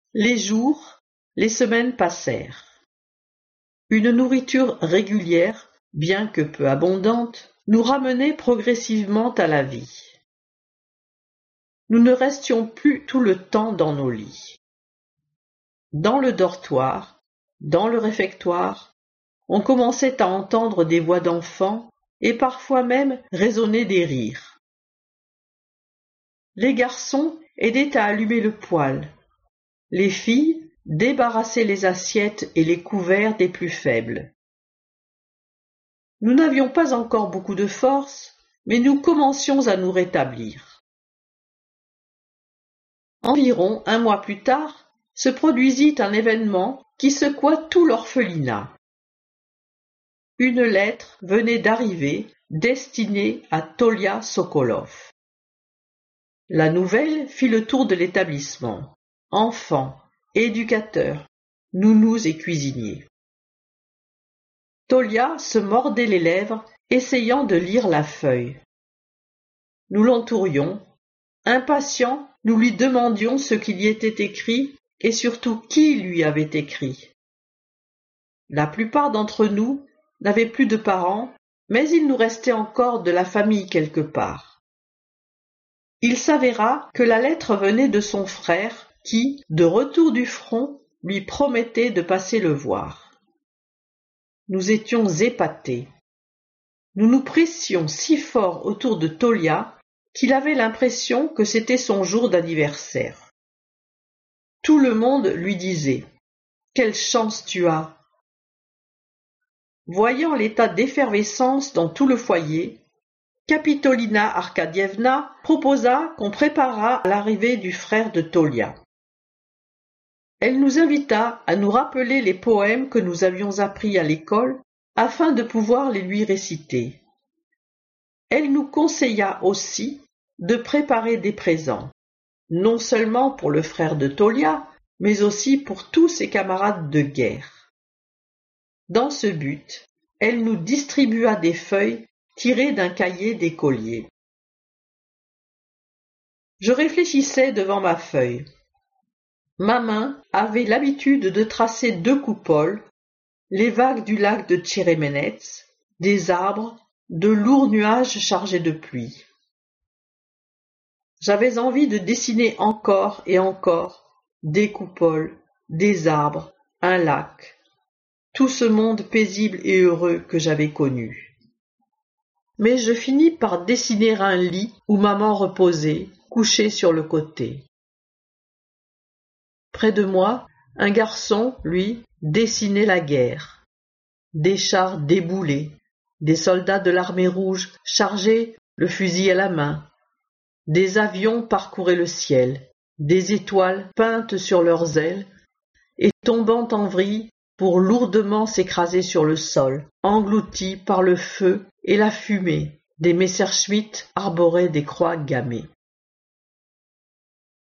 Les jours, les semaines passèrent. Une nourriture régulière, bien que peu abondante, nous ramenait progressivement à la vie. Nous ne restions plus tout le temps dans nos lits. Dans le dortoir, dans le réfectoire, on commençait à entendre des voix d'enfants et parfois même résonner des rires. Les garçons aidaient à allumer le poêle. Les filles débarrassaient les assiettes et les couverts des plus faibles. Nous n'avions pas encore beaucoup de force, mais nous commencions à nous rétablir. Environ un mois plus tard, se produisit un événement qui secoua tout l'orphelinat. Une lettre venait d'arriver destinée à Tolia Sokolov. La nouvelle fit le tour de l'établissement. Enfants, éducateurs, nounous et cuisiniers. Tolia se mordait les lèvres, essayant de lire la feuille. Nous l'entourions. Impatients, nous lui demandions ce qu'il y était écrit et surtout qui lui avait écrit. La plupart d'entre nous n'avaient plus de parents, mais il nous restait encore de la famille quelque part. Il s'avéra que la lettre venait de son frère qui, de retour du front, lui promettait de passer le voir. Nous étions épatés. Nous nous pressions si fort autour de Tolia qu'il avait l'impression que c'était son jour d'anniversaire. Tout le monde lui disait « Quelle chance tu as !» Voyant l'état d'effervescence dans tout le foyer, Kapitolina Arkadievna proposa qu'on préparât l'arrivée du frère de Tolia. Elle nous invita à nous rappeler les poèmes que nous avions appris à l'école afin de pouvoir les lui réciter. Elle nous conseilla aussi de préparer des présents, non seulement pour le frère de Tolia, mais aussi pour tous ses camarades de guerre. Dans ce but, elle nous distribua des feuilles tirées d'un cahier d'écolier. Je réfléchissais devant ma feuille. Ma main avait l'habitude de tracer 2 coupoles, les vagues du lac de Tcheremenets, des arbres, de lourds nuages chargés de pluie. J'avais envie de dessiner encore et encore des coupoles, des arbres, un lac, tout ce monde paisible et heureux que j'avais connu. Mais je finis par dessiner un lit où maman reposait, couchée sur le côté. Près de moi, un garçon, lui, dessinait la guerre. Des chars déboulés, des soldats de l'armée rouge chargés, le fusil à la main. Des avions parcouraient le ciel, des étoiles peintes sur leurs ailes et tombant en vrille pour lourdement s'écraser sur le sol, engloutis par le feu et la fumée. Des Messerschmitt arboraient des croix gammées.